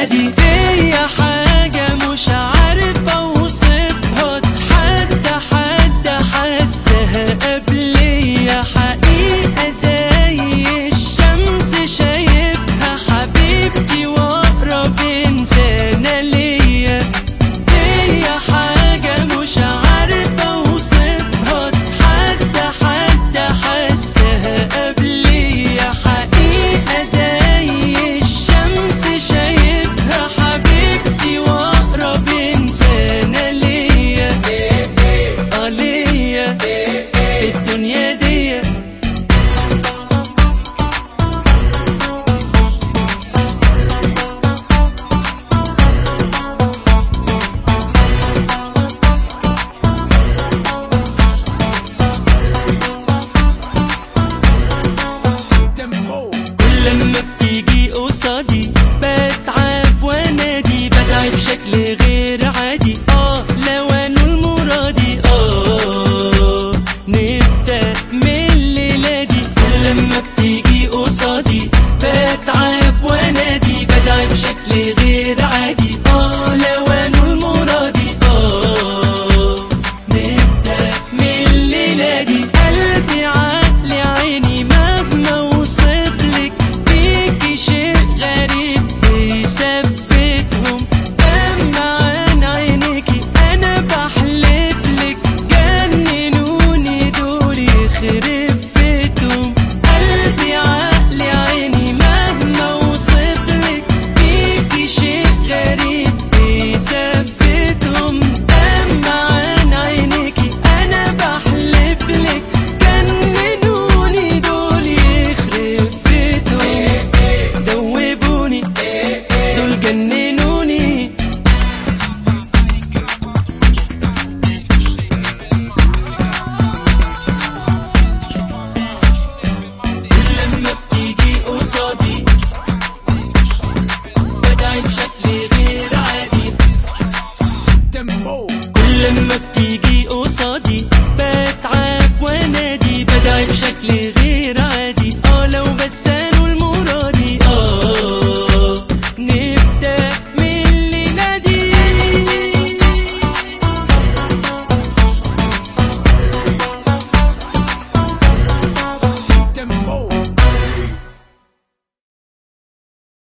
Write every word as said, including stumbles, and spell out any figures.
ونادي. فيا حاجة مش عارف اوصفها، حتى حتى حاسها قبليا، حقيقة زي الشمس شايفها حبيبتي واقرب انسانة ليا. فيا حاجة مش عارف اوصفها، حتى حتى حاسها قبليا، حقيقة زي الشمس شايفها حبيبتي واقرب انسانة ليا. اه ليا في الدنيا دي. كل لما بتيجي قصادي بتعب وانادي، بدعي بشكل غير عادي. اه لو انا المرادي اه نبدأ من الليلة دي. كل لما بتيجي قصادي بتعب وانادي، بدعي بشكل غير عادي. اه لو انا المرادي اه نبدأ من الليلة دي. قلبي عقلي عيني مهما وصفلك، فيكي شيء غريب بيثبتهم. اما عن عينيكي انا بحلفلك، جننوني دول يخرب بيتهم. قلبي عقلي عيني مهما وصفلك، فيكي شيء غريب بيثبتهم. اما عن عينيكي انا بحلفلك، جننوني دول يخرب بيتهم. دوبوني دول جننوني. كل لما بتيجي قصادي بدعي بشكل غير عادي. كل لما بتيجي قصادي بتعب وانادي، بدعي بشكل غير